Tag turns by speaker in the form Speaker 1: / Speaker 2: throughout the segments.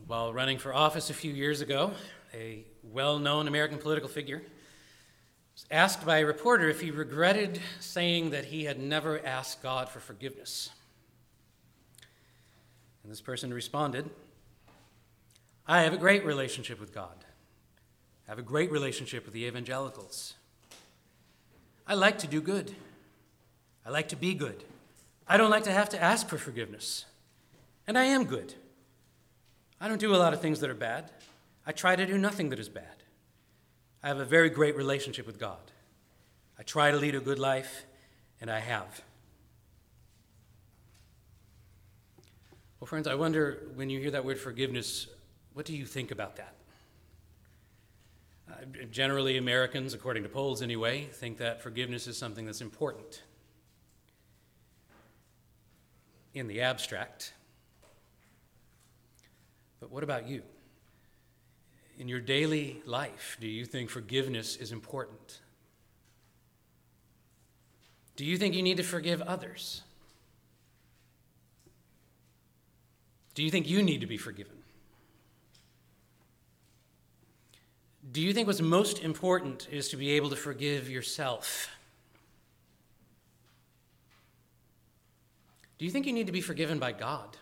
Speaker 1: While running for office a few years ago, a well-known American political figure was asked by a reporter if he regretted saying that he had never asked God for forgiveness. And this person responded, "I have a great relationship with God. I have a great relationship with the evangelicals. I like to do good. I like to be good. I don't like to have to ask for forgiveness. And I am good. I don't do a lot of things that are bad. I try to do nothing that is bad. I have a very great relationship with God. I try to lead a good life, and I have." Well, friends, I wonder, when you hear that word forgiveness, what do you think about that? Generally, Americans, according to polls anyway, think that forgiveness is something that's important. In the abstract. But what about you? In your daily life, do you think forgiveness is important? Do you think you need to forgive others? Do you think you need to be forgiven? Do you think what's most important is to be able to forgive yourself? Do you think you need to be forgiven by God?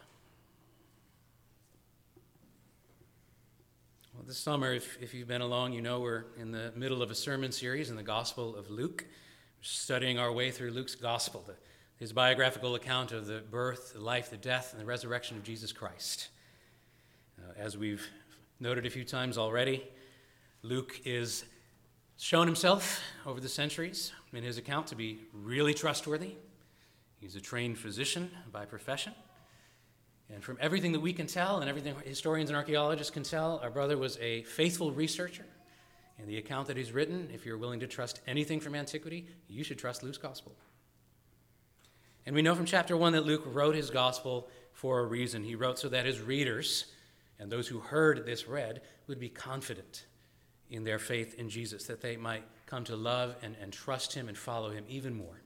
Speaker 1: Well, this summer, if you've been along, you know we're in the middle of a sermon series in the Gospel of Luke. We're studying our way through Luke's Gospel, his biographical account of the birth, the life, the death, and the resurrection of Jesus Christ. As we've noted a few times already, Luke is shown himself over the centuries in his account to be really trustworthy. He's a trained physician by profession. And from everything that we can tell and everything historians and archaeologists can tell, our brother was a faithful researcher. And the account that he's written, if you're willing to trust anything from antiquity, you should trust Luke's gospel. And we know from chapter 1 that Luke wrote his gospel for a reason. He wrote so that his readers and those who heard this read would be confident in their faith in Jesus, that they might come to love and trust him and follow him even more.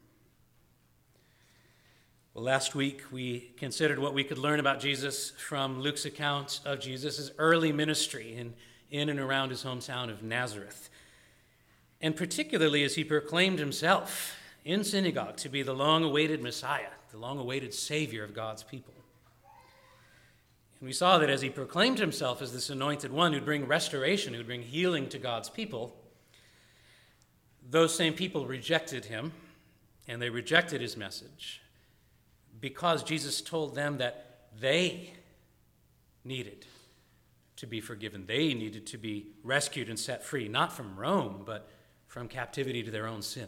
Speaker 1: Well, last week we considered what we could learn about Jesus from Luke's account of Jesus' early ministry in and around his hometown of Nazareth, and particularly as he proclaimed himself in synagogue to be the long-awaited Messiah, the long-awaited Savior of God's people. And we saw that as he proclaimed himself as this anointed one who'd bring restoration, who'd bring healing to God's people, those same people rejected him, and they rejected his message because Jesus told them that they needed to be forgiven. They needed to be rescued and set free, not from Rome, but from captivity to their own sin.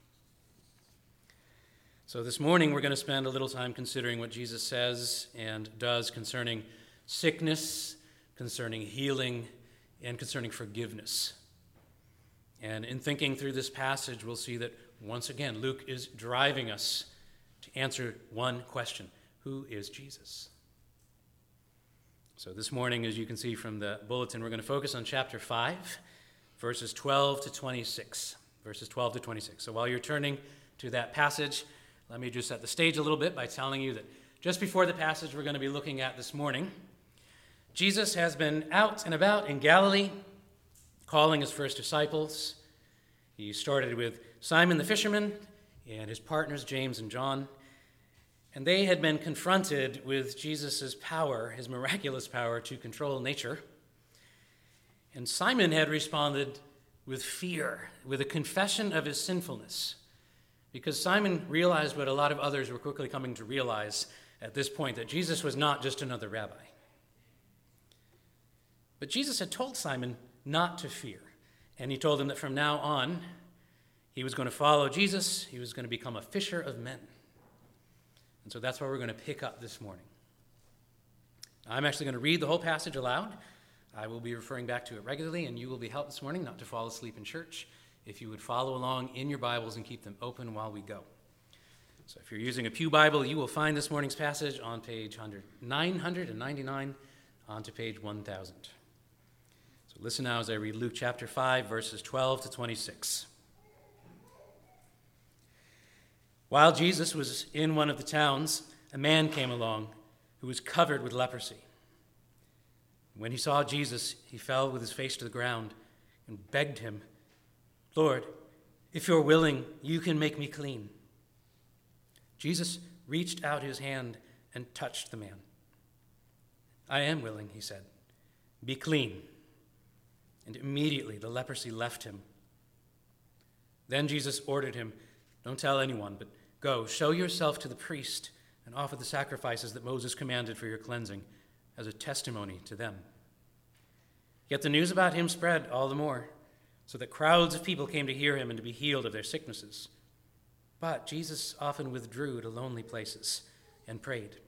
Speaker 1: So this morning we're going to spend a little time considering what Jesus says and does concerning sickness, concerning healing, and concerning forgiveness. And in thinking through this passage, we'll see that once again Luke is driving us to answer one question: who is Jesus? So this morning, as you can see from the bulletin, we're going to focus on chapter 5, verses 12 to 26. Verses 12 to 26. So while you're turning to that passage, let me just set the stage a little bit by telling you that just before the passage we're going to be looking at this morning, Jesus has been out and about in Galilee, calling his first disciples. He started with Simon the fisherman and his partners James and John, and they had been confronted with Jesus' power, his miraculous power to control nature. And Simon had responded with fear, with a confession of his sinfulness, because Simon realized what a lot of others were quickly coming to realize at this point, that Jesus was not just another rabbi. But Jesus had told Simon not to fear, and he told him that from now on, he was going to follow Jesus, he was going to become a fisher of men. And so that's where we're going to pick up this morning. I'm actually going to read the whole passage aloud. I will be referring back to it regularly, and you will be helped this morning not to fall asleep in church if you would follow along in your Bibles and keep them open while we go. So if you're using a pew Bible, you will find this morning's passage on page 999 onto page 1000. So listen now as I read Luke chapter 5, verses 12 to 26. While Jesus was in one of the towns, a man came along who was covered with leprosy. When he saw Jesus, he fell with his face to the ground and begged him, "Lord, if you're willing, you can make me clean." Jesus reached out his hand and touched the man. "I am willing," he said. "Be clean." And immediately the leprosy left him. Then Jesus ordered him, "Don't tell anyone, but go, show yourself to the priest and offer the sacrifices that Moses commanded for your cleansing as a testimony to them." Yet the news about him spread all the more, so that crowds of people came to hear him and to be healed of their sicknesses. But Jesus often withdrew to lonely places and prayed.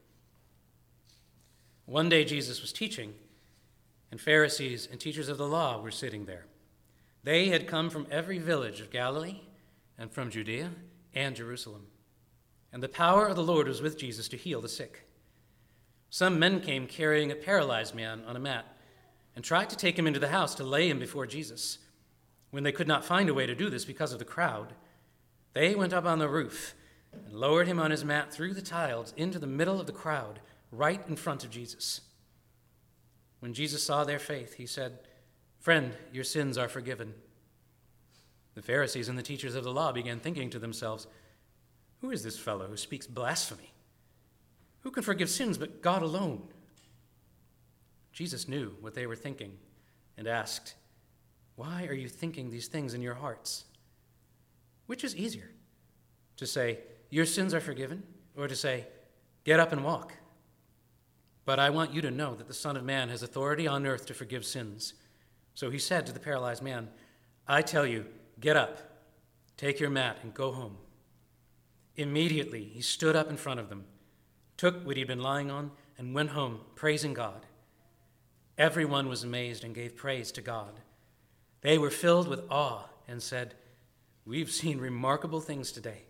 Speaker 1: One day Jesus was teaching, and Pharisees and teachers of the law were sitting there. They had come from every village of Galilee and from Judea and Jerusalem. And the power of the Lord was with Jesus to heal the sick. Some men came carrying a paralyzed man on a mat and tried to take him into the house to lay him before Jesus. When they could not find a way to do this because of the crowd, they went up on the roof and lowered him on his mat through the tiles into the middle of the crowd, right in front of Jesus. When Jesus saw their faith, he said, "Friend, your sins are forgiven." The Pharisees and the teachers of the law began thinking to themselves, "Who is this fellow who speaks blasphemy? Who can forgive sins but God alone?" Jesus knew what they were thinking and asked, "Why are you thinking these things in your hearts? Which is easier, to say, 'Your sins are forgiven,' or to say, 'Get up and walk'? But I want you to know that the Son of Man has authority on earth to forgive sins." So he said to the paralyzed man, "I tell you, get up, take your mat, and go home." Immediately he stood up in front of them, took what he'd been lying on, and went home, praising God. Everyone was amazed and gave praise to God. They were filled with awe and said, "We've seen remarkable things today."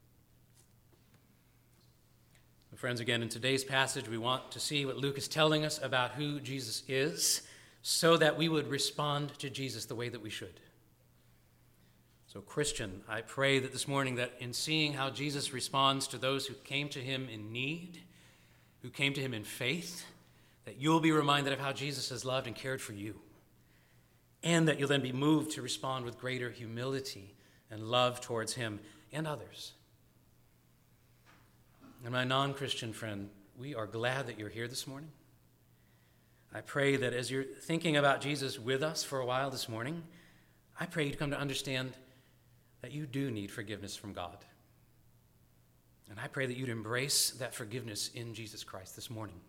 Speaker 1: Friends, again, in today's passage, we want to see what Luke is telling us about who Jesus is so that we would respond to Jesus the way that we should. So, Christian, I pray that this morning that in seeing how Jesus responds to those who came to him in need, who came to him in faith, that you'll be reminded of how Jesus has loved and cared for you, and that you'll then be moved to respond with greater humility and love towards him and others. And my non-Christian friend, we are glad that you're here this morning. I pray that as you're thinking about Jesus with us for a while this morning, I pray you'd come to understand that you do need forgiveness from God. And I pray that you'd embrace that forgiveness in Jesus Christ this morning.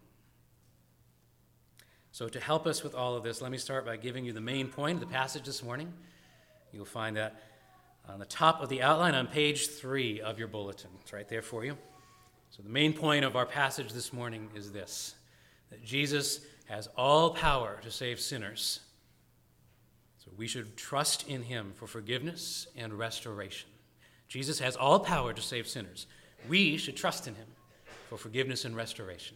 Speaker 1: So to help us with all of this, let me start by giving you the main point of the passage this morning. You'll find that on the top of the outline on page 3 of your bulletin. It's right there for you. So the main point of our passage this morning is this, that Jesus has all power to save sinners. So we should trust in him for forgiveness and restoration. Jesus has all power to save sinners. We should trust in him for forgiveness and restoration.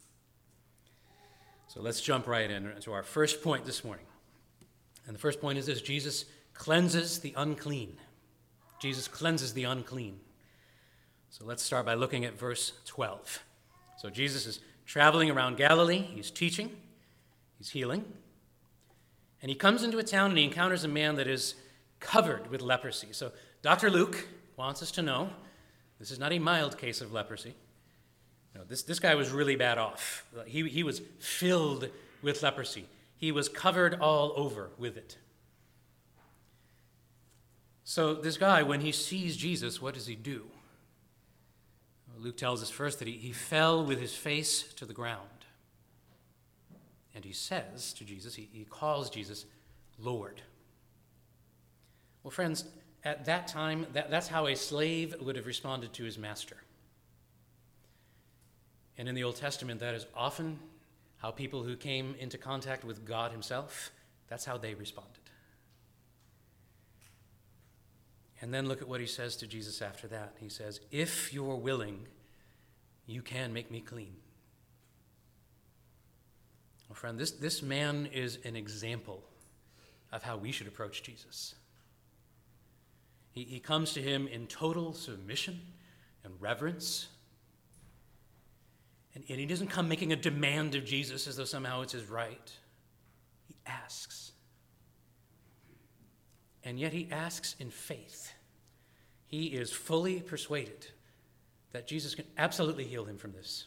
Speaker 1: So let's jump right into our first point this morning. And the first point is this: Jesus cleanses the unclean. Jesus cleanses the unclean. So let's start by looking at verse 12. So Jesus is traveling around Galilee. He's teaching. He's healing. And he comes into a town and he encounters a man that is covered with leprosy. So Dr. Luke wants us to know this is not a mild case of leprosy. No, this guy was really bad off. He was filled with leprosy. He was covered all over with it. So this guy, when he sees Jesus, what does he do? Luke tells us first that he fell with his face to the ground. And he says to Jesus, he calls Jesus Lord. Well, friends, at that time, that's how a slave would have responded to his master. And in the Old Testament, that is often how people who came into contact with God himself, that's how they responded. And then look at what he says to Jesus after that. He says, "If you're willing, you can make me clean." Well, friend, this man is an example of how we should approach Jesus. He comes to him in total submission and reverence. And he doesn't come making a demand of Jesus as though somehow it's his right. asks. And yet he asks in faith. He is fully persuaded that Jesus can absolutely heal him from this.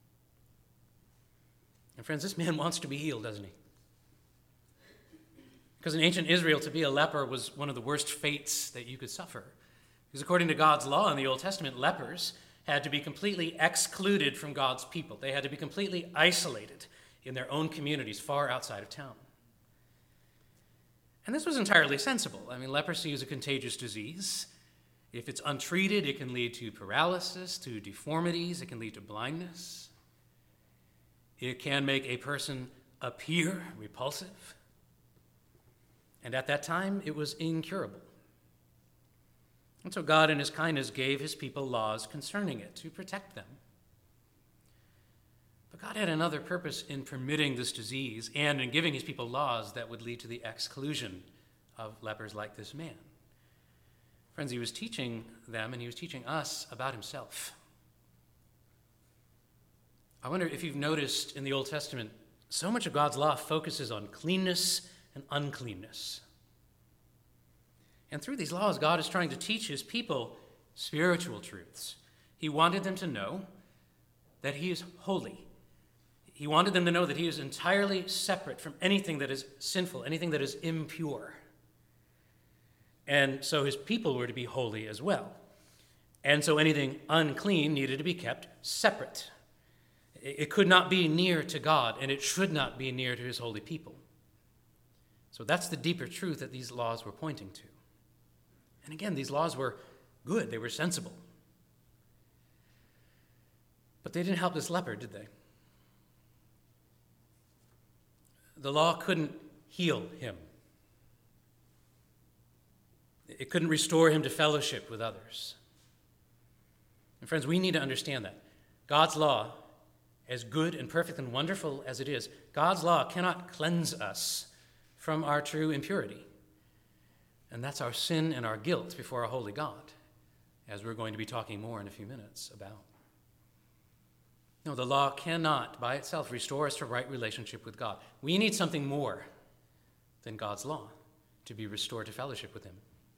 Speaker 1: And friends, this man wants to be healed, doesn't he? Because in ancient Israel, to be a leper was one of the worst fates that you could suffer. Because according to God's law in the Old Testament, lepers had to be completely excluded from God's people. They had to be completely isolated in their own communities far outside of town. And this was entirely sensible. I mean, leprosy is a contagious disease. If it's untreated, it can lead to paralysis, to deformities, it can lead to blindness. It can make a person appear repulsive. And at that time, it was incurable. And so God, in his kindness, gave his people laws concerning it to protect them. But God had another purpose in permitting this disease and in giving his people laws that would lead to the exclusion of lepers like this man. Friends, he was teaching them and he was teaching us about himself. I wonder if you've noticed in the Old Testament, so much of God's law focuses on cleanness and uncleanness. And through these laws, God is trying to teach his people spiritual truths. He wanted them to know that he is holy. He wanted them to know that he is entirely separate from anything that is sinful, anything that is impure. And so his people were to be holy as well. And so anything unclean needed to be kept separate. It could not be near to God, and it should not be near to his holy people. So that's the deeper truth that these laws were pointing to. And again, these laws were good, they were sensible. But they didn't help this leper, did they? The law couldn't heal him. It couldn't restore him to fellowship with others. And friends, we need to understand that. God's law, as good and perfect and wonderful as it is, God's law cannot cleanse us from our true impurity. And that's our sin and our guilt before a holy God, as we're going to be talking more in a few minutes about. No, the law cannot by itself restore us to right relationship with God. We need something more than God's law to be restored to fellowship with him.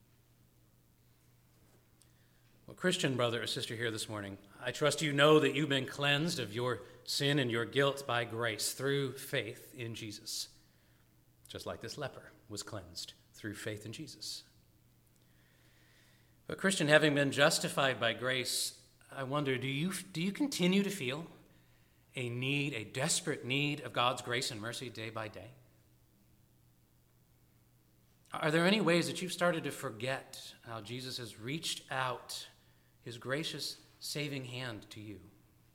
Speaker 1: Well, Christian brother or sister here this morning, I trust you know that you've been cleansed of your sin and your guilt by grace through faith in Jesus, just like this leper was cleansed through faith in Jesus. But Christian, having been justified by grace, I wonder, do you continue to feel a desperate need of God's grace and mercy day by day? Are there any ways that you've started to forget how Jesus has reached out his gracious, saving hand to you?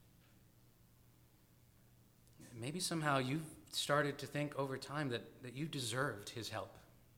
Speaker 1: Maybe somehow you've started to think over time that you deserved his help.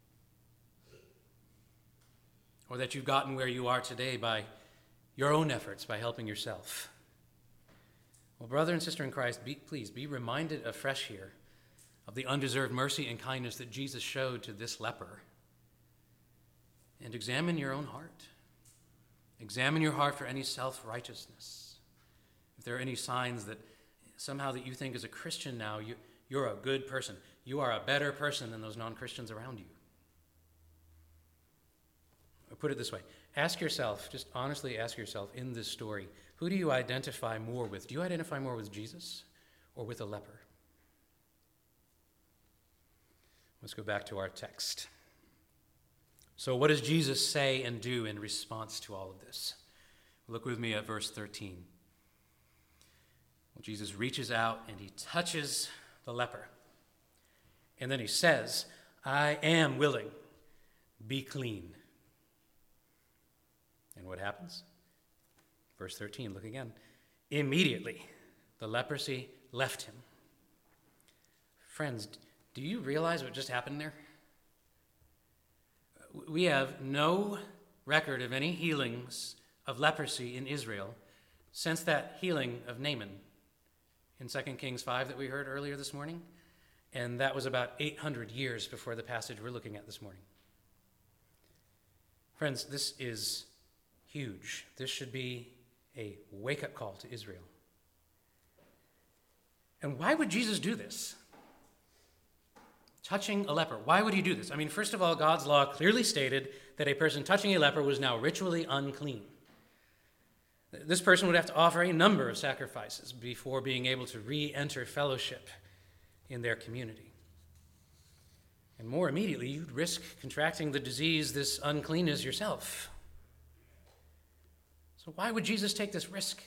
Speaker 1: Or that you've gotten where you are today by your own efforts, by helping yourself. Well, brother and sister in Christ, please be reminded afresh here of the undeserved mercy and kindness that Jesus showed to this leper. And examine your own heart. Examine your heart for any self-righteousness. If there are any signs that somehow that you think as a Christian now, you're a good person. You are a better person than those non-Christians around you. Or put it this way. Ask yourself, just honestly ask yourself in this story, who do you identify more with? Do you identify more with Jesus or with a leper? Let's go back to our text. So what does Jesus say and do in response to all of this? Look with me at verse 13. Well, Jesus reaches out and he touches the leper. And then he says, I am willing, be clean. And what happens? Verse 13, look again. Immediately, the leprosy left him. Friends, do you realize what just happened there? We have no record of any healings of leprosy in Israel since that healing of Naaman in 2 Kings 5 that we heard earlier this morning. And that was about 800 years before the passage we're looking at this morning. Friends, this is huge. This should be a wake-up call to Israel. And why would Jesus do this? touching a leper. Why would he do this? I mean, first of all, God's law clearly stated that a person touching a leper was now ritually unclean. This person would have to offer a number of sacrifices before being able to re-enter fellowship in their community. And more immediately, you'd risk contracting the disease, this uncleanness, yourself. So why would Jesus take this risk?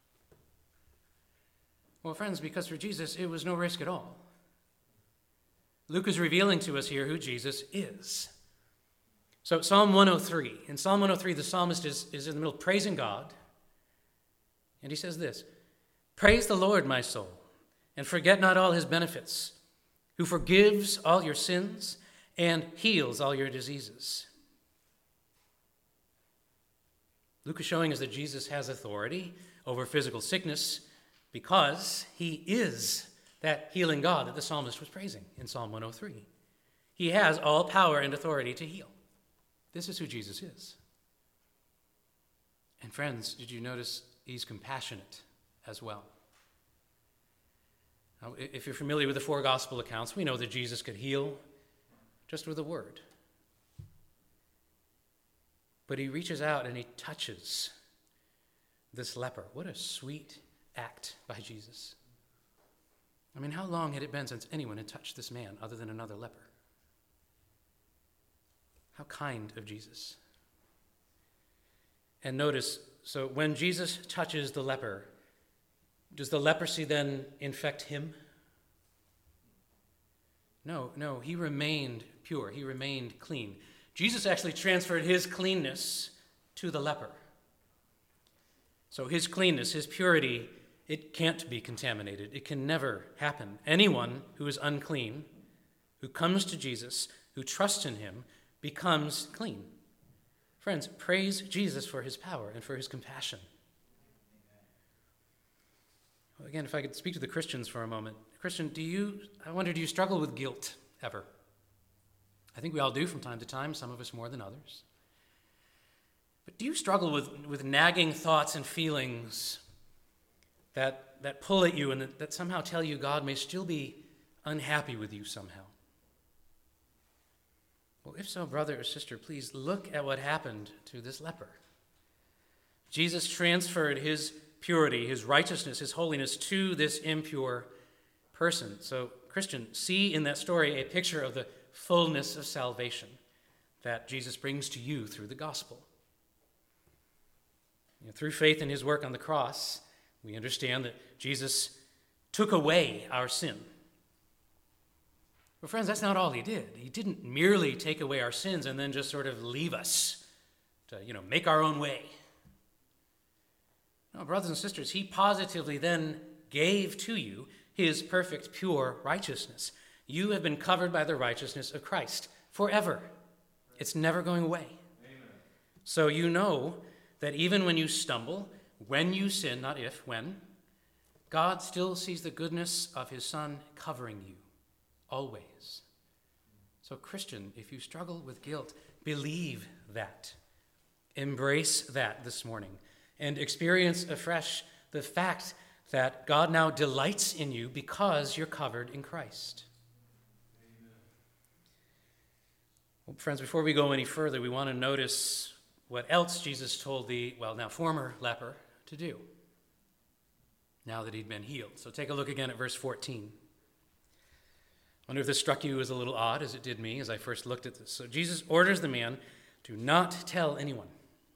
Speaker 1: Well, friends, because for Jesus, it was no risk at all. Luke is revealing to us here who Jesus is. So Psalm 103. In Psalm 103, the psalmist is in the middle of praising God. And he says this, "Praise the Lord, my soul, and forget not all his benefits, who forgives all your sins and heals all your diseases." Luke is showing us that Jesus has authority over physical sickness because he is that healing God that the psalmist was praising in Psalm 103. He has all power and authority to heal. This is who Jesus is. And friends, did you notice he's compassionate as well? Now, if you're familiar with the four gospel accounts, we know that Jesus could heal just with a word. But he reaches out and he touches this leper. What a sweet act by Jesus. I mean, how long had it been since anyone had touched this man other than another leper? How kind of Jesus. And notice, so when Jesus touches the leper, does the leprosy then infect him? No, he remained pure. He remained clean. Jesus actually transferred his cleanness to the leper. So his cleanness, his purity, it can't be contaminated. It can never happen. Anyone who is unclean, who comes to Jesus, who trusts in him, becomes clean. Friends, praise Jesus for his power and for his compassion. Well, again, if I could speak to the Christians for a moment. Christian, do you struggle with guilt ever? I think we all do from time to time, some of us more than others. But do you struggle with nagging thoughts and feelings that pull at you and that somehow tell you God may still be unhappy with you somehow? Well, if so, brother or sister, please look at what happened to this leper. Jesus transferred his purity, his righteousness, his holiness to this impure person. So, Christian, see in that story a picture of the fullness of salvation that Jesus brings to you through the gospel. Through faith in his work on the cross, we understand that Jesus took away our sin. But friends, that's not all he did. He didn't merely take away our sins and then just sort of leave us to, make our own way. No, brothers and sisters, he positively then gave to you his perfect, pure righteousness. You have been covered by the righteousness of Christ forever. It's never going away. Amen. So you know that even when you stumble, when you sin, not if, when, God still sees the goodness of his Son covering you, always. So Christian, if you struggle with guilt, believe that. Embrace that this morning and experience afresh the fact that God now delights in you because you're covered in Christ. Well, friends, before we go any further, we want to notice what else Jesus told the, now former leper to do now that he'd been healed. So take a look again at verse 14. I wonder if this struck you as a little odd, as it did me as I first looked at this. So Jesus orders the man to not tell anyone.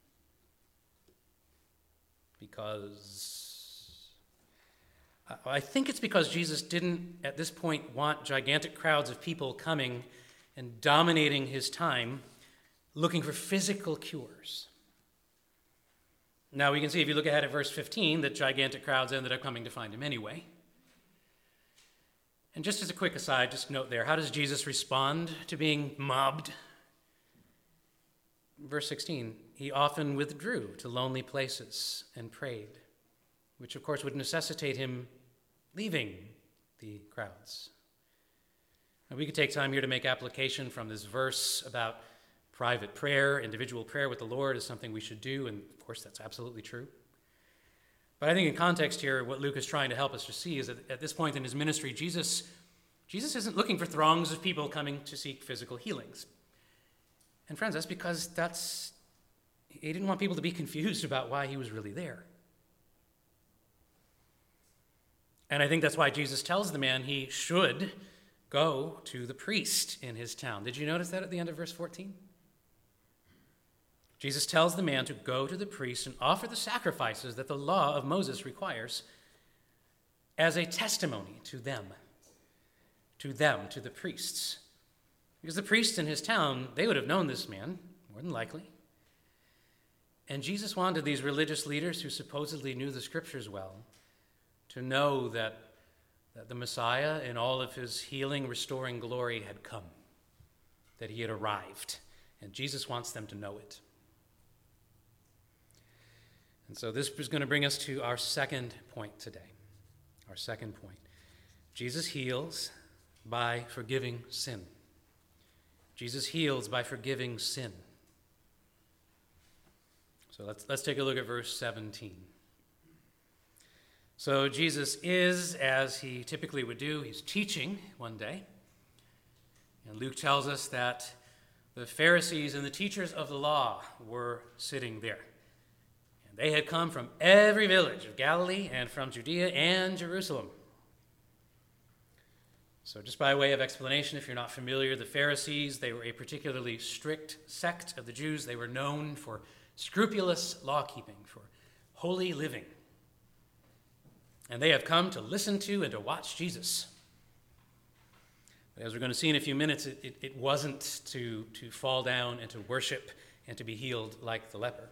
Speaker 1: Because I think it's because Jesus didn't, at this point, want gigantic crowds of people coming and dominating his time, looking for physical cures. Now we can see, if you look ahead at verse 15, that gigantic crowds ended up coming to find him anyway. And just as a quick aside, just note there, how does Jesus respond to being mobbed? Verse 16, he often withdrew to lonely places and prayed, which of course would necessitate him leaving the crowds. Now, we could take time here to make application from this verse about private prayer, individual prayer with the Lord is something we should do, and of course that's absolutely true. But I think in context here, what Luke is trying to help us to see is that at this point in his ministry, Jesus Jesus isn't looking for throngs of people coming to seek physical healings. And friends, that's because he didn't want people to be confused about why he was really there. And I think that's why Jesus tells the man he should go to the priest in his town. Did you notice that at the end of verse 14? Jesus tells the man to go to the priest and offer the sacrifices that the law of Moses requires as a testimony to them, to the priests. Because the priests in his town, they would have known this man, more than likely. And Jesus wanted these religious leaders who supposedly knew the scriptures well to know that the Messiah in all of his healing, restoring glory had come, that he had arrived. And Jesus wants them to know it. And so this is going to bring us to our second point today. Our second point. Jesus heals by forgiving sin. Jesus heals by forgiving sin. So let's take a look at verse 17. So Jesus is, as he typically would do, he's teaching one day. And Luke tells us that the Pharisees and the teachers of the law were sitting there. And they had come from every village of Galilee and from Judea and Jerusalem. So just by way of explanation, if you're not familiar, the Pharisees, they were a particularly strict sect of the Jews. They were known for scrupulous law-keeping, for holy living. And they have come to listen to and to watch Jesus. But as we're going to see in a few minutes, it wasn't to fall down and to worship and to be healed like the leper.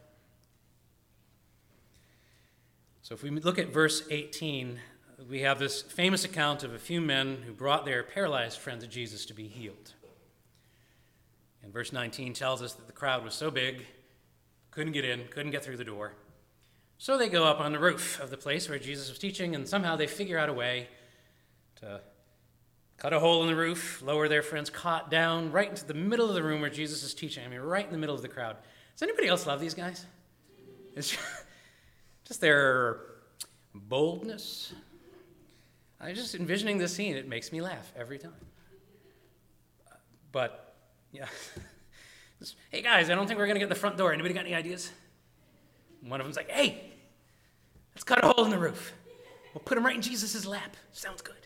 Speaker 1: So if we look at verse 18, we have this famous account of a few men who brought their paralyzed friend to Jesus to be healed. And verse 19 tells us that the crowd was so big, couldn't get in, couldn't get through the door. So they go up on the roof of the place where Jesus was teaching, and somehow they figure out a way to cut a hole in the roof, lower their friend's cot down right into the middle of the room where Jesus is teaching. I mean, right in the middle of the crowd. Does anybody else love these guys? It's just their boldness. I'm just envisioning this scene. It makes me laugh every time. But, yeah. Hey, guys, I don't think we're going to get the front door. Anybody got any ideas? One of them's like, hey, let's cut a hole in the roof. We'll put him right in Jesus' lap. Sounds good.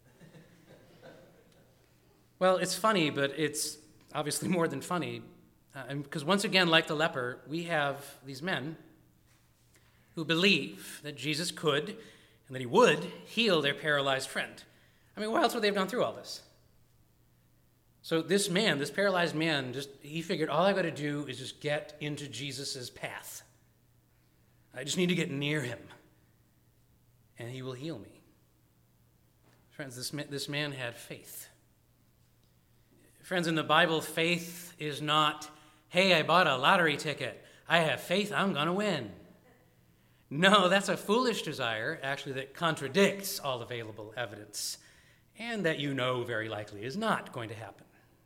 Speaker 1: Well, it's funny, but it's obviously more than funny. Because once again, like the leper, we have these men who believe that Jesus could and that he would heal their paralyzed friend. I mean, why else would they have gone through all this? So this man, this paralyzed man, he figured all I got to do is just get into Jesus' path. I just need to get near him, and he will heal me. Friends, this man had faith. Friends, in the Bible, faith is not, hey, I bought a lottery ticket. I have faith I'm going to win. No, that's a foolish desire, actually, that contradicts all available evidence, and that you know very likely is not going to happen.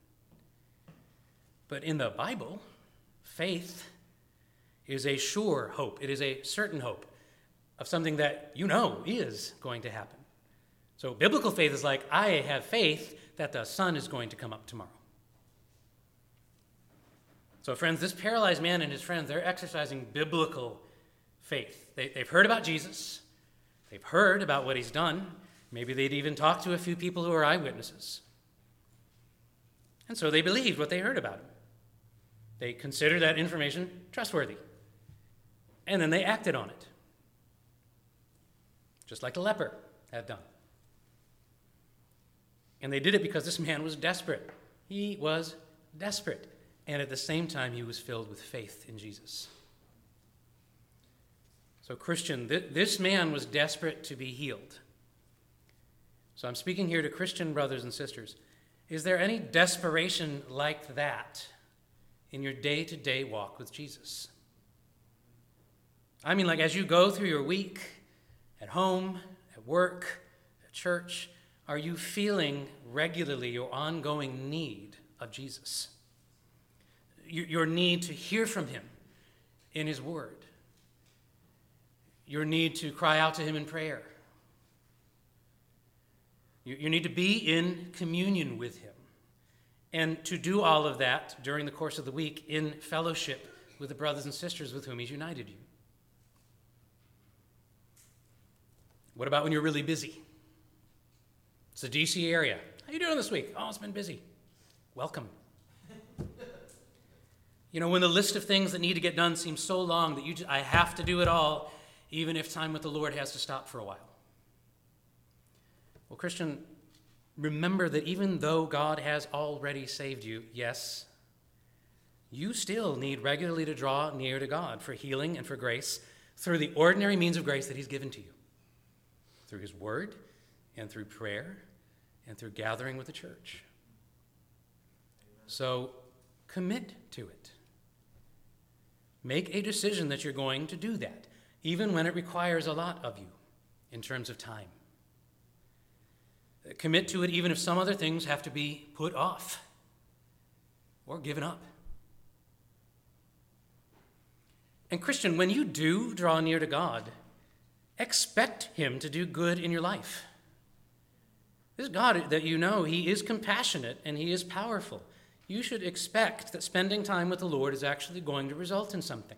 Speaker 1: But in the Bible, faith is a sure hope. It is a certain hope of something that you know is going to happen. So biblical faith is like, I have faith that the sun is going to come up tomorrow. So friends, this paralyzed man and his friends, they're exercising biblical faith. They've heard about Jesus. They've heard about what he's done. Maybe they'd even talked to a few people who are eyewitnesses. And so they believed what they heard about him. They considered that information trustworthy. And then they acted on it, just like the leper had done. And they did it because this man was desperate. He was desperate. And at the same time, he was filled with faith in Jesus. So Christian, this man was desperate to be healed. So I'm speaking here to Christian brothers and sisters. Is there any desperation like that in your day-to-day walk with Jesus? I mean, like as you go through your week, at home, at work, at church, are you feeling regularly your ongoing need of Jesus? Your need to hear from him in his word. Your need to cry out to him in prayer. You need to be in communion with him. And to do all of that during the course of the week in fellowship with the brothers and sisters with whom he's united you. What about when you're really busy? It's the DC area. How you doing this week? Oh, it's been busy. Welcome. When the list of things that need to get done seems so long that I have to do it all, even if time with the Lord has to stop for a while. Well, Christian, remember that even though God has already saved you, yes, you still need regularly to draw near to God for healing and for grace through the ordinary means of grace that he's given to you, through his word and through prayer and through gathering with the church. So commit to it. Make a decision that you're going to do that, even when it requires a lot of you in terms of time. Commit to it even if some other things have to be put off or given up. And Christian, when you do draw near to God, expect him to do good in your life. This God that you know, he is compassionate and he is powerful. You should expect that spending time with the Lord is actually going to result in something.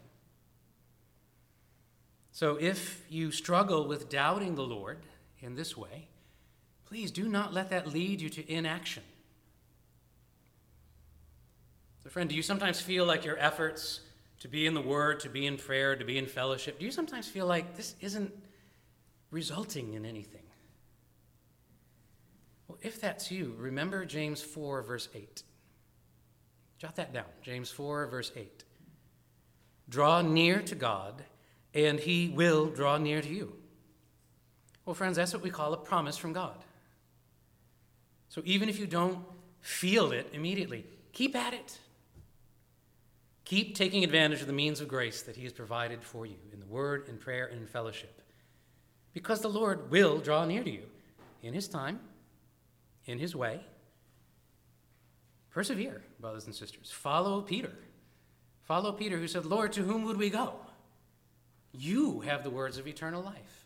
Speaker 1: So if you struggle with doubting the Lord in this way, please do not let that lead you to inaction. So friend, do you sometimes feel like your efforts to be in the Word, to be in prayer, to be in fellowship, do you sometimes feel like this isn't resulting in anything? Well, if that's you, remember James 4, verse 8. Jot that down, James 4, verse 8. Draw near to God, and he will draw near to you. Well, friends, that's what we call a promise from God. So even if you don't feel it immediately, keep at it. Keep taking advantage of the means of grace that he has provided for you in the word, in prayer, and in fellowship. Because the Lord will draw near to you in his time, in his way. Persevere, brothers and sisters. Follow Peter. Follow Peter, who said, Lord, to whom would we go? You have the words of eternal life.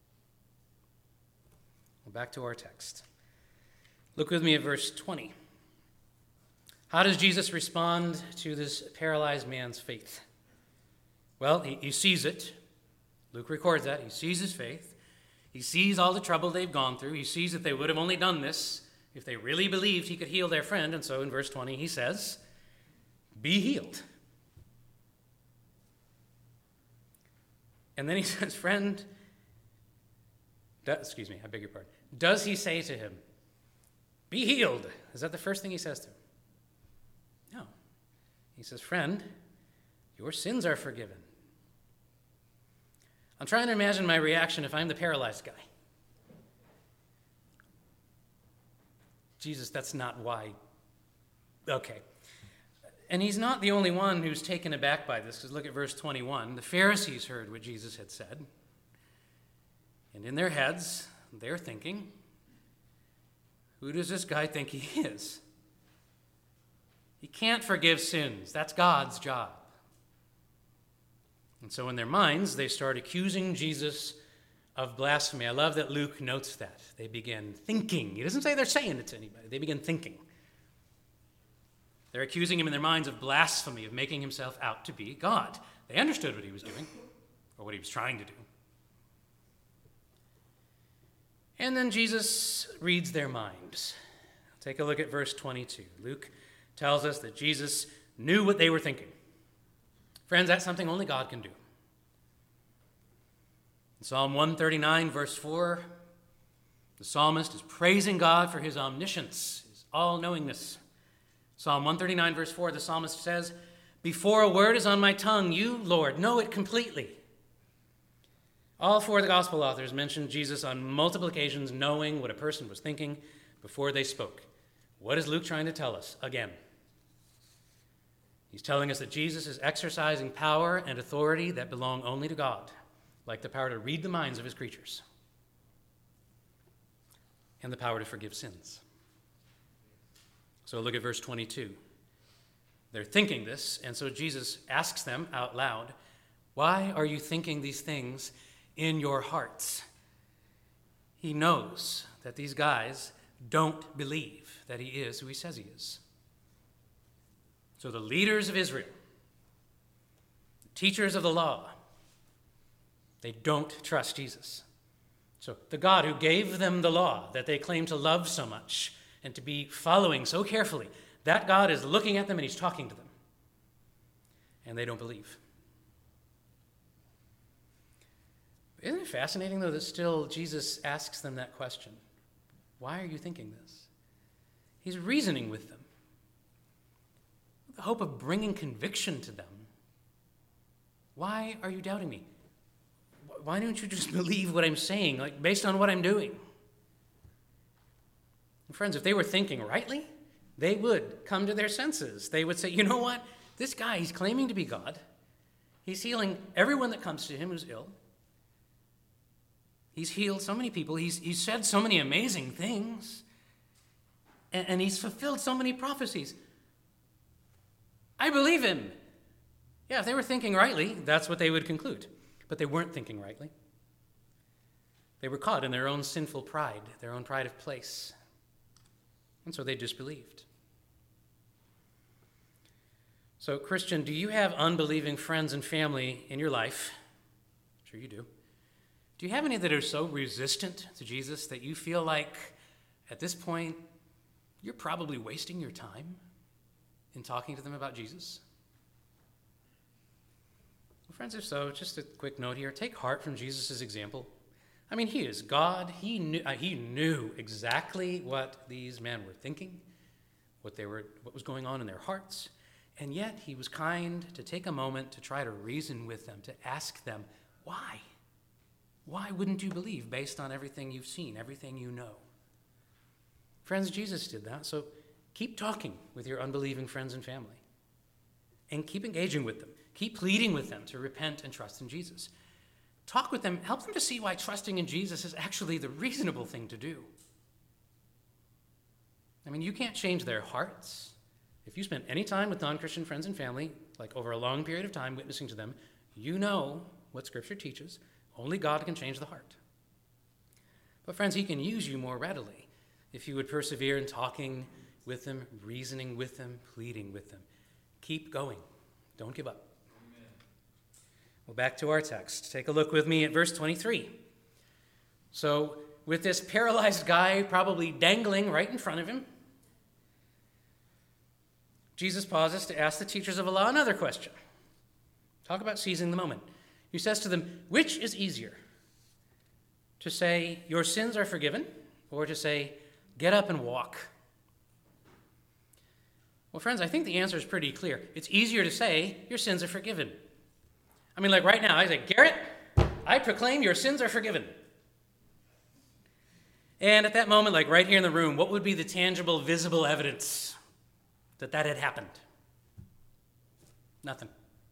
Speaker 1: Well, back to our text. Look with me at verse 20. How does Jesus respond to this paralyzed man's faith? Well, he sees it. Luke records that. He sees his faith. He sees all the trouble they've gone through. He sees that they would have only done this if they really believed he could heal their friend. And so in verse 20, he says, be healed. And then he says, friend, excuse me, I beg your pardon. Does he say to him, be healed? Is that the first thing he says to him? No. He says, friend, your sins are forgiven. I'm trying to imagine my reaction if I'm the paralyzed guy. Jesus, that's not why. Okay. And he's not the only one who's taken aback by this, because look at verse 21. The Pharisees heard what Jesus had said. And in their heads, they're thinking, who does this guy think he is? He can't forgive sins. That's God's job. And so in their minds, they start accusing Jesus of blasphemy. I love that Luke notes that. They begin thinking. He doesn't say they're saying it to anybody. They begin thinking. They're accusing him in their minds of blasphemy, of making himself out to be God. They understood what he was doing, or what he was trying to do. And then Jesus reads their minds. Take a look at verse 22. Luke tells us that Jesus knew what they were thinking. Friends, that's something only God can do. In Psalm 139, verse 4, the psalmist is praising God for his omniscience, his all-knowingness. Psalm 139, verse 4, the psalmist says, before a word is on my tongue, you, Lord, know it completely. All four of the gospel authors mentioned Jesus on multiple occasions knowing what a person was thinking before they spoke. What is Luke trying to tell us again? He's telling us that Jesus is exercising power and authority that belong only to God, like the power to read the minds of his creatures and the power to forgive sins. So look at verse 22. They're thinking this, and so Jesus asks them out loud, why are you thinking these things in your hearts? He knows that these guys don't believe that he is who he says he is. So the leaders of Israel, the teachers of the law, they don't trust Jesus. So the God who gave them the law that they claim to love so much and to be following so carefully, that God is looking at them and he's talking to them. And they don't believe. Isn't it fascinating, though, that still Jesus asks them that question? Why are you thinking this? He's reasoning with them, with the hope of bringing conviction to them. Why are you doubting me? Why don't you just believe what I'm saying, like based on what I'm doing? And friends, if they were thinking rightly, they would come to their senses. They would say, you know what? This guy, he's claiming to be God. He's healing everyone that comes to him who's ill. He's healed so many people. He's said so many amazing things. And he's fulfilled so many prophecies. I believe him. Yeah, if they were thinking rightly, that's what they would conclude. But they weren't thinking rightly. They were caught in their own sinful pride, their own pride of place. And so they disbelieved. So, Christian, do you have unbelieving friends and family in your life? I'm sure you do. Do you have any that are so resistant to Jesus that you feel like at this point you're probably wasting your time in talking to them about Jesus? Well, friends, if so, just a quick note here. Take heart from Jesus' example. I mean, he is God. He knew exactly what these men were thinking, what was going on in their hearts. And yet he was kind to take a moment to try to reason with them, to ask them, why? Why wouldn't you believe based on everything you've seen, everything you know? Friends, Jesus did that, so keep talking with your unbelieving friends and family. And keep engaging with them. Keep pleading with them to repent and trust in Jesus. Talk with them, help them to see why trusting in Jesus is actually the reasonable thing to do. I mean, you can't change their hearts. If you spend any time with non-Christian friends and family, like over a long period of time witnessing to them, you know what Scripture teaches. Only God can change the heart. But friends, he can use you more readily if you would persevere in talking with them, reasoning with them, pleading with them. Keep going. Don't give up. Amen. Well, back to our text. Take a look with me at verse 23. So, with this paralyzed guy probably dangling right in front of him, Jesus pauses to ask the teachers of the law another question. Talk about seizing the moment. He says to them, which is easier? To say, your sins are forgiven, or to say, get up and walk? Well, friends, I think the answer is pretty clear. It's easier to say, your sins are forgiven. I mean, like right now, I say, Garrett, I proclaim your sins are forgiven. And at that moment, like right here in the room, what would be the tangible, visible evidence that had happened? Nothing.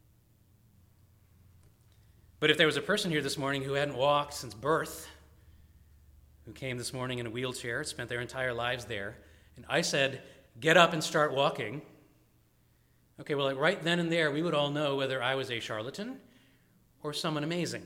Speaker 1: But if there was a person here this morning who hadn't walked since birth, who came this morning in a wheelchair, spent their entire lives there, and I said, get up and start walking, okay, well, like right then and there, we would all know whether I was a charlatan or someone amazing.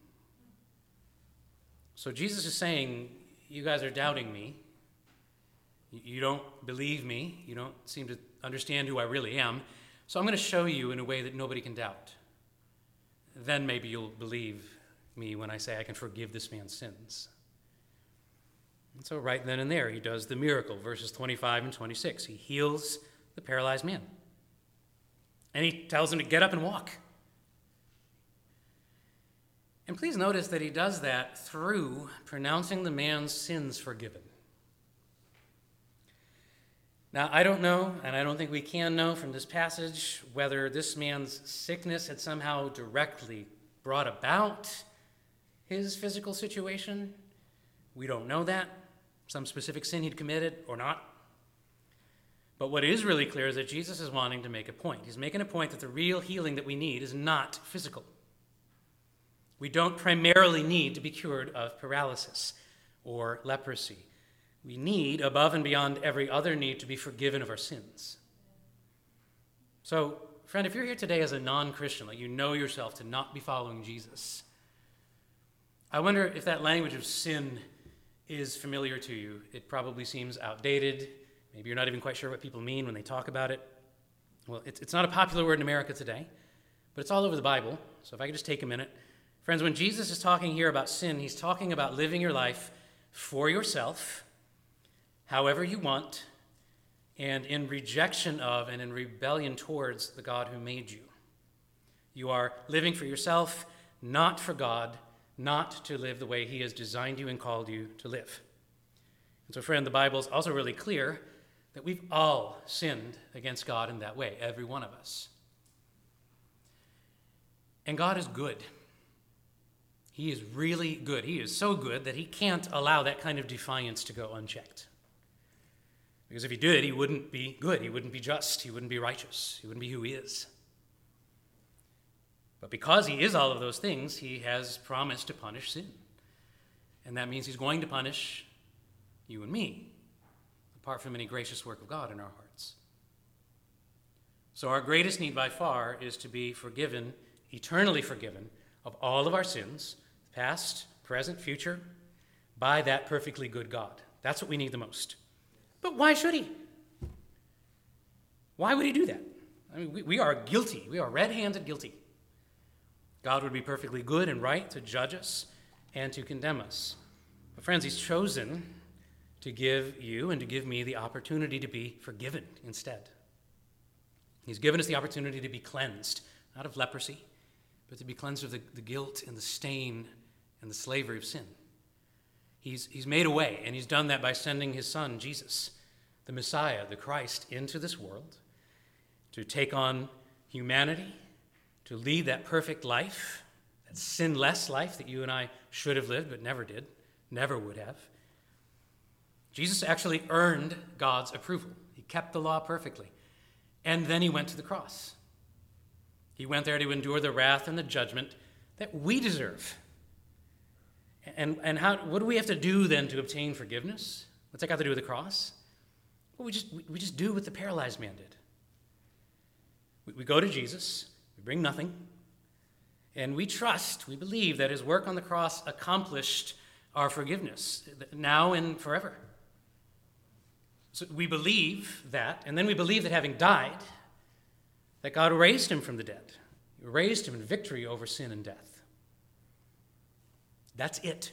Speaker 1: So Jesus is saying, you guys are doubting me. You don't believe me. You don't seem to understand who I really am. So I'm going to show you in a way that nobody can doubt. Then maybe you'll believe me when I say I can forgive this man's sins. And so right then and there, he does the miracle, verses 25 and 26. He heals the paralyzed man. And he tells him to get up and walk. And please notice that he does that through pronouncing the man's sins forgiven. Now, I don't know, and I don't think we can know from this passage, whether this man's sickness had somehow directly brought about his physical situation. We don't know that. Some specific sin he'd committed or not. But what is really clear is that Jesus is wanting to make a point. He's making a point that the real healing that we need is not physical. We don't primarily need to be cured of paralysis or leprosy. We need, above and beyond every other need, to be forgiven of our sins. So, friend, if you're here today as a non-Christian, like you know yourself to not be following Jesus, I wonder if that language of sin is familiar to you. It probably seems outdated. Maybe you're not even quite sure what people mean when they talk about it. Well, it's not a popular word in America today, but it's all over the Bible. So if I could just take a minute. Friends, when Jesus is talking here about sin, he's talking about living your life for yourself, however you want, and in rejection of and in rebellion towards the God who made you. You are living for yourself, not for God, not to live the way he has designed you and called you to live. And so, friend, the Bible is also really clear that we've all sinned against God in that way, every one of us. And God is good. He is really good. He is so good that he can't allow that kind of defiance to go unchecked. Because if he did, he wouldn't be good. He wouldn't be just. He wouldn't be righteous. He wouldn't be who he is. But because he is all of those things, he has promised to punish sin. And that means he's going to punish you and me, apart from any gracious work of God in our hearts. So our greatest need by far is to be forgiven, eternally forgiven, of all of our sins, past, present, future, by that perfectly good God. That's what we need the most. But why should he? Why would he do that? I mean, we are guilty. We are red-handed guilty. God would be perfectly good and right to judge us and to condemn us. But friends, he's chosen to give you and to give me the opportunity to be forgiven instead. He's given us the opportunity to be cleansed, not of leprosy, but to be cleansed of the guilt and the stain and the slavery of sin. He's made a way, and he's done that by sending his son, Jesus, the Messiah, the Christ, into this world to take on humanity, to lead that perfect life, that sinless life that you and I should have lived but never did, never would have. Jesus actually earned God's approval. He kept the law perfectly. And then he went to the cross. He went there to endure the wrath and the judgment that we deserve. And what do we have to do then to obtain forgiveness? What's that got to do with the cross? Well, we just do what the paralyzed man did. We go to Jesus, we bring nothing, and we trust, we believe that his work on the cross accomplished our forgiveness now and forever. So we believe that, and then we believe that having died, that God raised him from the dead. He raised him in victory over sin and death. That's it.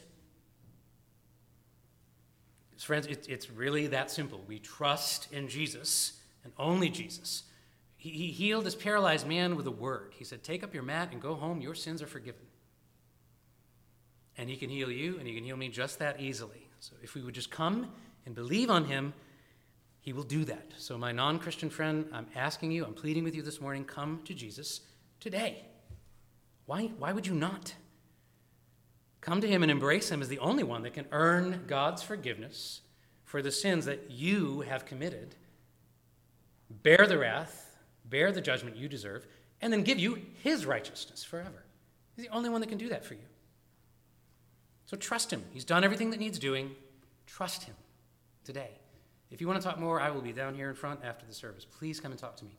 Speaker 1: Friends, it's really that simple. We trust in Jesus and only Jesus. He healed this paralyzed man with a word. He said, take up your mat and go home. Your sins are forgiven. And he can heal you and he can heal me just that easily. So if we would just come and believe on him, he will do that. So my non-Christian friend, I'm asking you, I'm pleading with you this morning, come to Jesus today. Why would you not? Come to him and embrace him as the only one that can earn God's forgiveness for the sins that you have committed, bear the wrath, bear the judgment you deserve, and then give you his righteousness forever. He's the only one that can do that for you. So trust him. He's done everything that needs doing. Trust him today. If you want to talk more, I will be down here in front after the service. Please come and talk to me.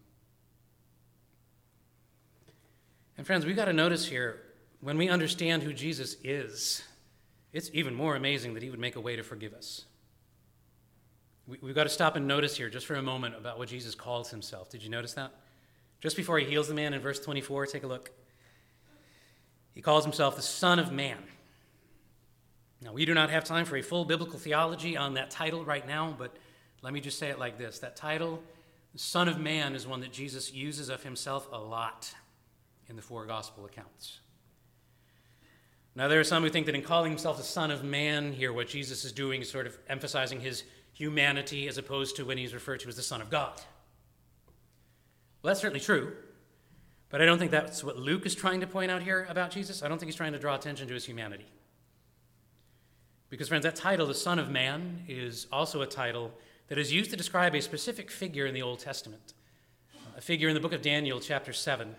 Speaker 1: And friends, we've got to notice here, when we understand who Jesus is, it's even more amazing that he would make a way to forgive us. We've got to stop and notice here just for a moment about what Jesus calls himself. Did you notice that? Just before he heals the man in verse 24, take a look. He calls himself the Son of Man. Now, we do not have time for a full biblical theology on that title right now, but let me just say it like this. That title, the Son of Man, is one that Jesus uses of himself a lot in the four gospel accounts. Now, there are some who think that in calling himself the Son of Man here, what Jesus is doing is sort of emphasizing his humanity as opposed to when he's referred to as the Son of God. Well, that's certainly true, but I don't think that's what Luke is trying to point out here about Jesus. I don't think he's trying to draw attention to his humanity. Because, friends, that title, the Son of Man, is also a title that is used to describe a specific figure in the Old Testament, a figure in the book of Daniel, chapter 7.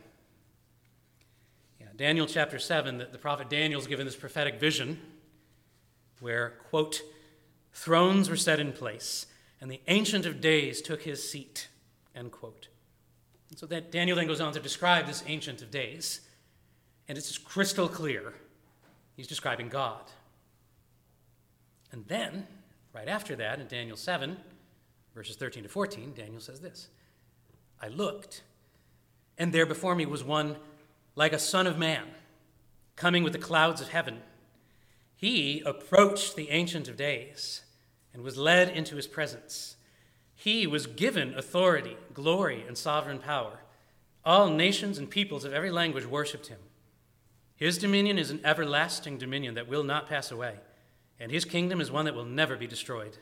Speaker 1: Daniel chapter 7, the prophet Daniel's given this prophetic vision where, quote, thrones were set in place, and the Ancient of Days took his seat, end quote. And so that Daniel then goes on to describe this Ancient of Days, and it's crystal clear. He's describing God. And then, right after that, in Daniel 7, verses 13 to 14, Daniel says this: I looked, and there before me was one like a son of man, coming with the clouds of heaven. He approached the Ancient of Days and was led into his presence. He was given authority, glory, and sovereign power. All nations and peoples of every language worshipped him. His dominion is an everlasting dominion that will not pass away, and his kingdom is one that will never be destroyed.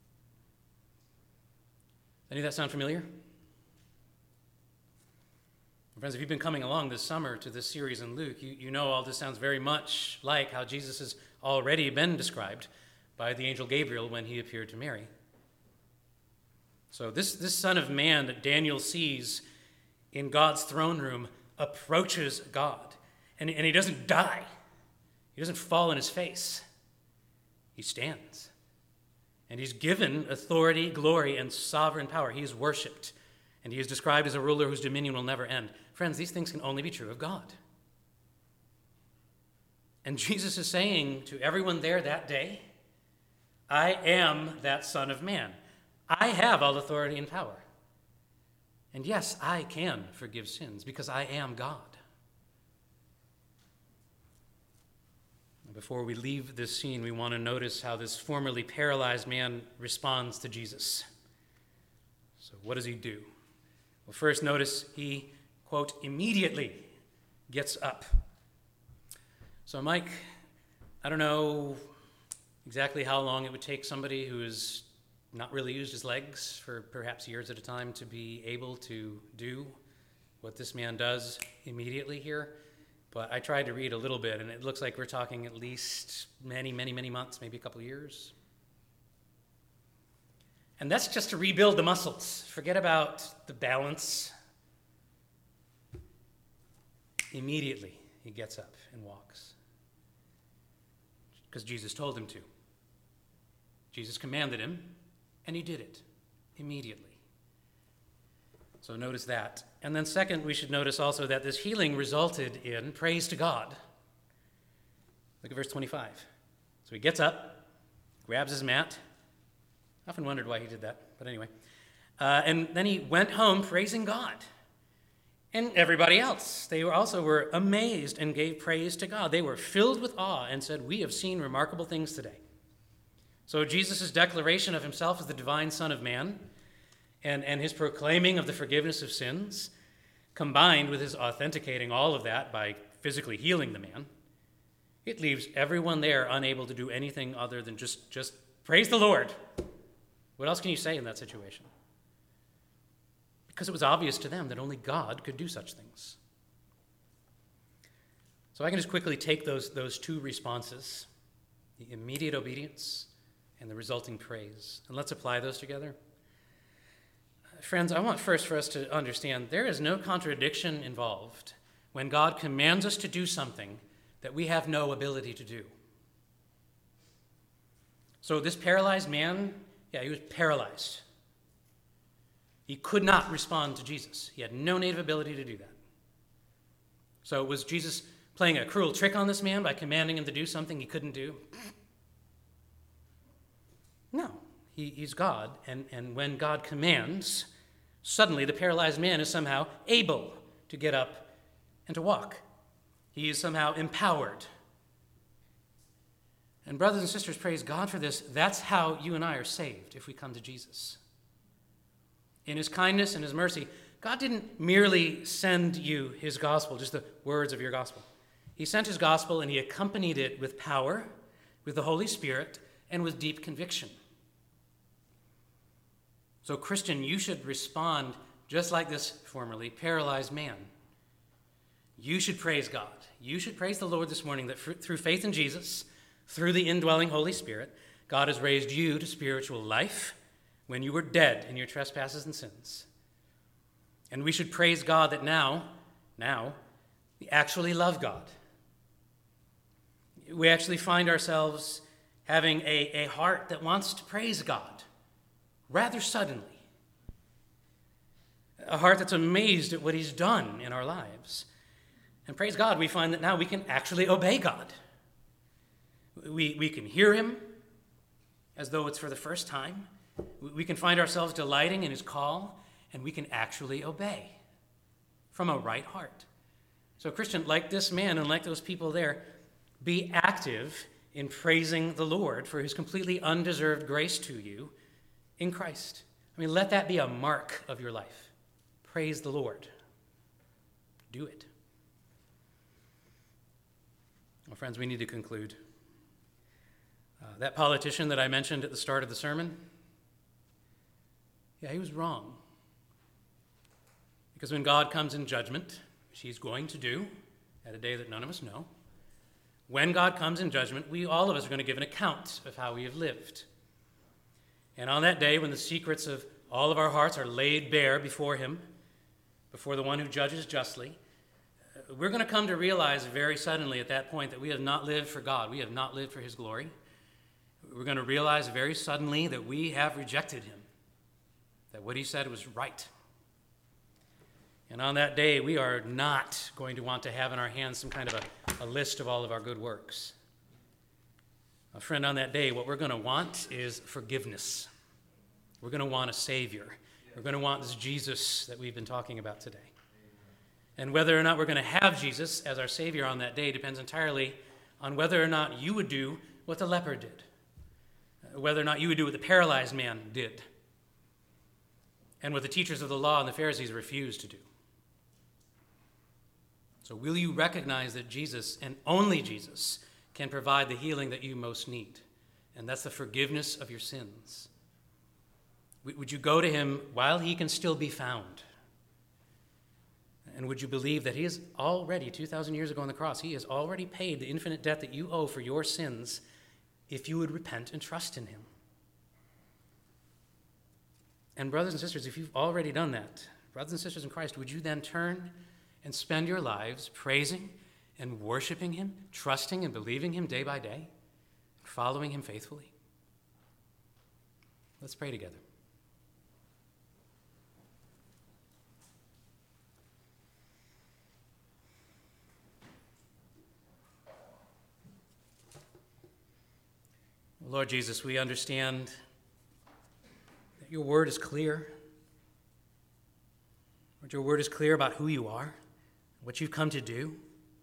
Speaker 1: Any of that sound familiar? Friends, if you've been coming along this summer to this series in Luke, you know all this sounds very much like how Jesus has already been described by the angel Gabriel when he appeared to Mary. So this Son of Man that Daniel sees in God's throne room approaches God, and he doesn't die. He doesn't fall on his face. He stands. And he's given authority, glory, and sovereign power. He is worshipped, and he is described as a ruler whose dominion will never end. Friends, these things can only be true of God. And Jesus is saying to everyone there that day, I am that Son of Man. I have all authority and power. And yes, I can forgive sins because I am God. Before we leave this scene, we want to notice how this formerly paralyzed man responds to Jesus. So what does he do? Well, first notice he, quote, immediately gets up. So Mike, I don't know exactly how long it would take somebody who has not really used his legs for perhaps years at a time to be able to do what this man does immediately here. But I tried to read a little bit, and it looks like we're talking at least many, many, many months, maybe a couple of years. And that's just to rebuild the muscles. Forget about the balance. Immediately, he gets up and walks. Because Jesus told him to. Jesus commanded him, and he did it immediately. So notice that. And then second, we should notice also that this healing resulted in praise to God. Look at verse 25. So he gets up, grabs his mat. I often wondered why he did that, but anyway. And then he went home praising God. And everybody else, they were amazed and gave praise to God. They were filled with awe and said, we have seen remarkable things today. So Jesus' declaration of himself as the divine Son of Man and his proclaiming of the forgiveness of sins, combined with his authenticating all of that by physically healing the man, it leaves everyone there unable to do anything other than just praise the Lord. What else can you say in that situation? Because it was obvious to them that only God could do such things. So I can just quickly take those two responses, the immediate obedience and the resulting praise, and let's apply those together. Friends, I want first for us to understand there is no contradiction involved when God commands us to do something that we have no ability to do. So this paralyzed man, he was paralyzed. He could not respond to Jesus. He had no native ability to do that. So was Jesus playing a cruel trick on this man by commanding him to do something he couldn't do? No. He's God, and when God commands, suddenly the paralyzed man is somehow able to get up and to walk. He is somehow empowered. And brothers and sisters, praise God for this. That's how you and I are saved if we come to Jesus. In his kindness and his mercy, God didn't merely send you his gospel, just the words of your gospel. He sent his gospel and he accompanied it with power, with the Holy Spirit, and with deep conviction. So, Christian, you should respond just like this formerly paralyzed man. You should praise God. You should praise the Lord this morning that through faith in Jesus, through the indwelling Holy Spirit, God has raised you to spiritual life when you were dead in your trespasses and sins. And we should praise God that now, we actually love God. We actually find ourselves having a heart that wants to praise God. Rather suddenly. A heart that's amazed at what he's done in our lives. And praise God, we find that now we can actually obey God. We can hear him, as though it's for the first time. We can find ourselves delighting in his call, and we can actually obey from a right heart. So, Christian, like this man and like those people there, be active in praising the Lord for his completely undeserved grace to you in Christ. I mean, let that be a mark of your life. Praise the Lord. Do it. Well, friends, we need to conclude. That politician that I mentioned at the start of the sermon, yeah, he was wrong. Because when God comes in judgment, which he's going to do at a day that none of us know, when God comes in judgment, all of us are going to give an account of how we have lived. And on that day, when the secrets of all of our hearts are laid bare before him, before the one who judges justly, we're going to come to realize very suddenly at that point that we have not lived for God. We have not lived for his glory. We're going to realize very suddenly that we have rejected him, that what he said was right. And on that day, we are not going to want to have in our hands some kind of a list of all of our good works. Friend, on that day, what we're going to want is forgiveness. We're going to want a Savior. We're going to want this Jesus that we've been talking about today. And whether or not we're going to have Jesus as our Savior on that day depends entirely on whether or not you would do what the leper did, whether or not you would do what the paralyzed man did, and what the teachers of the law and the Pharisees refused to do. So will you recognize that Jesus, and only Jesus, can provide the healing that you most need? And that's the forgiveness of your sins. Would you go to him while he can still be found? And would you believe that he has already, 2,000 years ago on the cross, he has already paid the infinite debt that you owe for your sins if you would repent and trust in him? And brothers and sisters, if you've already done that, brothers and sisters in Christ, would you then turn and spend your lives praising and worshiping him, trusting and believing him day by day, following him faithfully? Let's pray together. Lord Jesus, we understand that your word is clear. Lord, your word is clear about who you are, what you've come to do.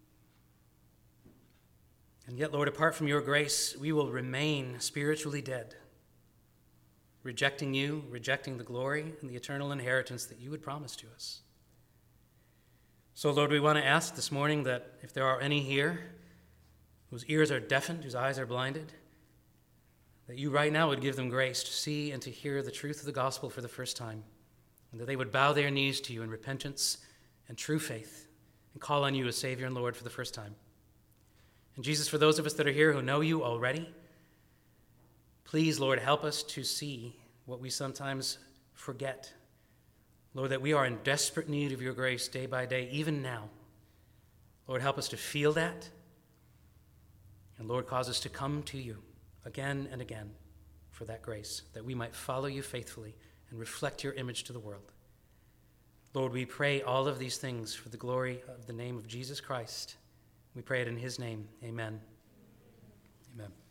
Speaker 1: And yet, Lord, apart from your grace, we will remain spiritually dead, rejecting you, rejecting the glory and the eternal inheritance that you would promise to us. So, Lord, we want to ask this morning that if there are any here whose ears are deafened, whose eyes are blinded, that you right now would give them grace to see and to hear the truth of the gospel for the first time, and that they would bow their knees to you in repentance and true faith and call on you as Savior and Lord for the first time. And Jesus, for those of us that are here who know you already, please, Lord, help us to see what we sometimes forget. Lord, that we are in desperate need of your grace day by day, even now. Lord, help us to feel that. And Lord, cause us to come to you again and again for that grace, that we might follow you faithfully and reflect your image to the world. Lord, we pray all of these things for the glory of the name of Jesus Christ. We pray it in his name. Amen. Amen.